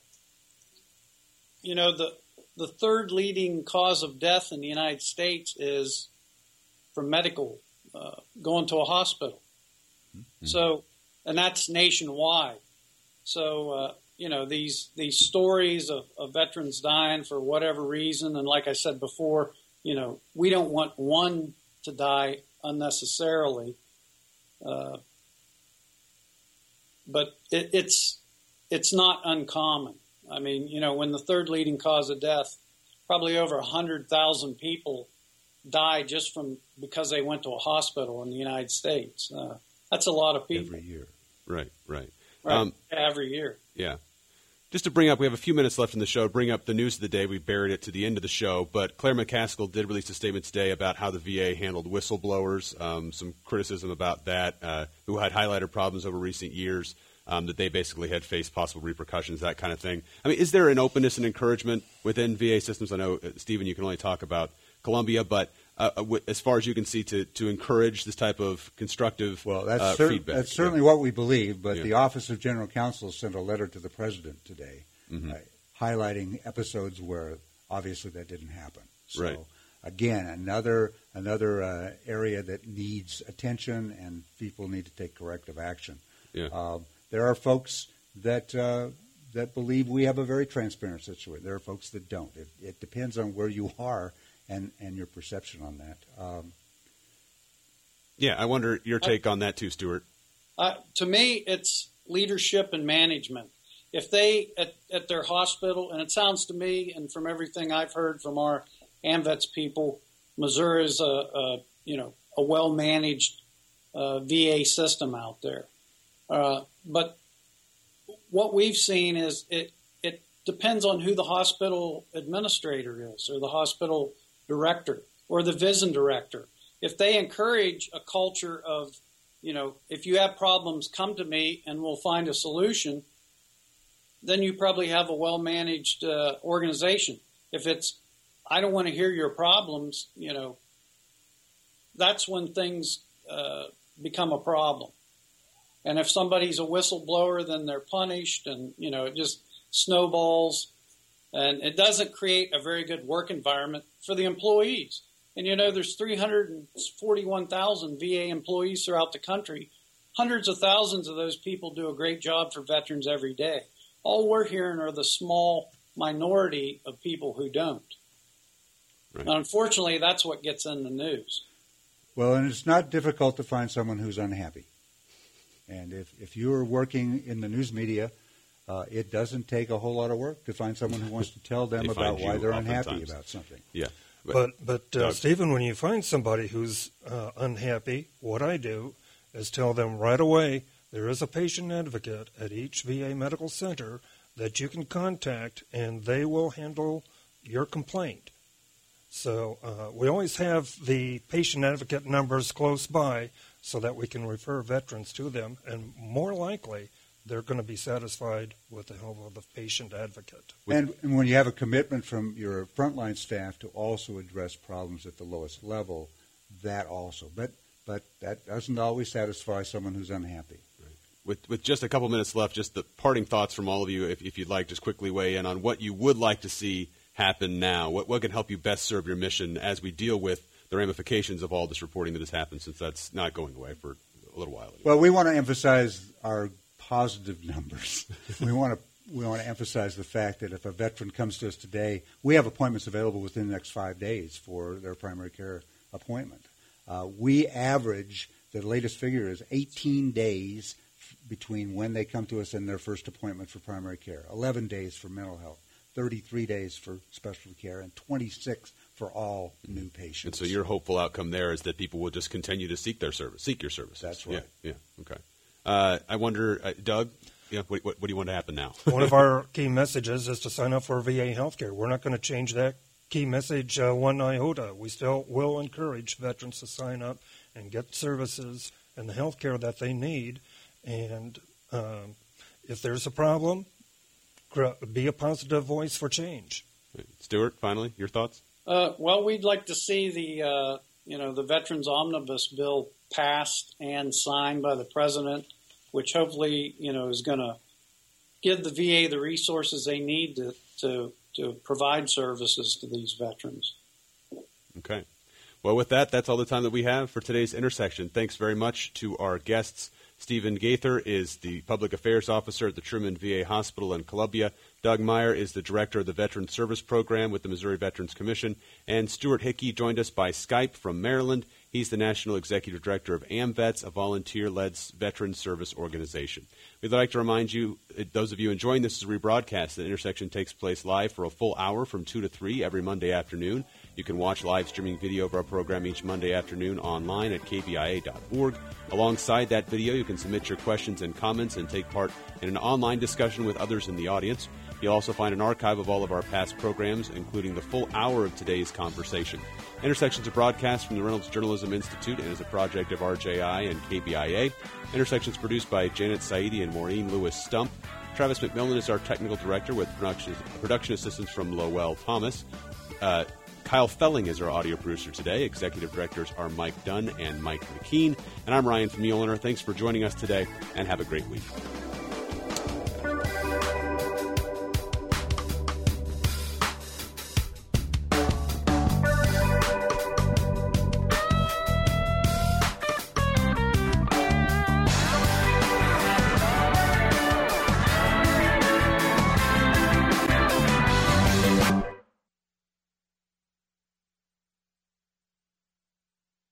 the third leading cause of death in the United States is from medical, going to a hospital. Mm-hmm. So, and that's nationwide. So, these stories of veterans dying for whatever reason, and like I said before, we don't want one to die unnecessarily. But it's not uncommon. I mean, when the third leading cause of death, probably over 100,000 people die just because they went to a hospital in the United States. That's a lot of people. Every year. Right. Every year. Yeah. Just to bring up, we have a few minutes left in the show, bring up the news of the day. We buried it to the end of the show, but Claire McCaskill did release a statement today about how the VA handled whistleblowers, some criticism about that, who had highlighted problems over recent years, that they basically had faced possible repercussions, that kind of thing. I mean, is there an openness and encouragement within VA systems? I know, Stephen, you can only talk about Columbia, but as far as you can see, to encourage this type of constructive feedback. That's certainly what we believe, but the Office of General Counsel sent a letter to the President today highlighting episodes where obviously that didn't happen. So, again, another area that needs attention and people need to take corrective action. Yeah. There are folks that believe we have a very transparent situation. There are folks that don't. It depends on where you are and your perception on that. I wonder your take on that too, Stuart. To me, it's leadership and management. If they, at their hospital, and it sounds to me, and from everything I've heard from our AMVETS people, Missouri is a well-managed VA system out there. But what we've seen is it depends on who the hospital administrator is, or the hospital director, or the VISN director. If they encourage a culture of, if you have problems, come to me and we'll find a solution, then you probably have a well-managed organization. If it's, I don't want to hear your problems, that's when things become a problem. And if somebody's a whistleblower, then they're punished, and, it just snowballs. And it doesn't create a very good work environment for the employees. And, there's 341,000 VA employees throughout the country. Hundreds of thousands of those people do a great job for veterans every day. All we're hearing are the small minority of people who don't. Right. And unfortunately, that's what gets in the news. Well, and it's not difficult to find someone who's unhappy. And if you're working in the news media, it doesn't take a whole lot of work to find someone who wants to tell them about why they're unhappy about something. Yeah. But Stephen, when you find somebody who's unhappy, what I do is tell them right away, there is a patient advocate at each VA medical center that you can contact, and they will handle your complaint. So we always have the patient advocate numbers close by so that we can refer veterans to them, and more likely they're going to be satisfied with the help of the patient advocate. And when you have a commitment from your frontline staff to also address problems at the lowest level, that also. But that doesn't always satisfy someone who's unhappy. Right. With just a couple minutes left, just the parting thoughts from all of you, if you'd like, just quickly weigh in on what you would like to see happen now. What can help you best serve your mission as we deal with the ramifications of all this reporting that has happened, since that's not going away for a little while anyway. Well, we want to emphasize our positive numbers. we want to emphasize the fact that if a veteran comes to us today, we have appointments available within the next 5 days for their primary care appointment. We average, the latest figure is 18 days between when they come to us and their first appointment for primary care, 11 days for mental health, 33 days for specialty care, and 26 for all new patients. And so your hopeful outcome there is that people will just continue to seek your services. That's right. Yeah. Okay. I wonder, Doug, what do you want to happen now? One of our key messages is to sign up for VA healthcare. We're not going to change that key message one iota. We still will encourage veterans to sign up and get services and the health care that they need. And if there's a problem, be a positive voice for change. Stuart, finally, your thoughts? Well, we'd like to see the Veterans Omnibus Bill passed and signed by the President, which hopefully, is going to give the VA the resources they need to provide services to these veterans. Okay. Well, with that, that's all the time that we have for today's Intersection. Thanks very much to our guests. Stephen Gaither is the Public Affairs Officer at the Truman VA Hospital in Columbia. Doug Meyer is the Director of the Veteran Service Program with the Missouri Veterans Commission. And Stuart Hickey joined us by Skype from Maryland. He's the National Executive Director of AMVETS, a volunteer-led veteran service organization. We'd like to remind you, those of you enjoying this as a rebroadcast, the Intersection takes place live for a full hour from 2 to 3 every Monday afternoon. You can watch live streaming video of our program each Monday afternoon online at kbia.org. Alongside that video, you can submit your questions and comments and take part in an online discussion with others in the audience. You'll also find an archive of all of our past programs, including the full hour of today's conversation. Intersections are broadcast from the Reynolds Journalism Institute and is a project of RJI and KBIA. Intersections produced by Janet Saidi and Maureen Lewis-Stump. Travis McMillan is our technical director with production assistance from Lowell Thomas. Kyle Felling is our audio producer today. Executive directors are Mike Dunn and Mike McKean. And I'm Ryan Muehlner. Thanks for joining us today, and have a great week.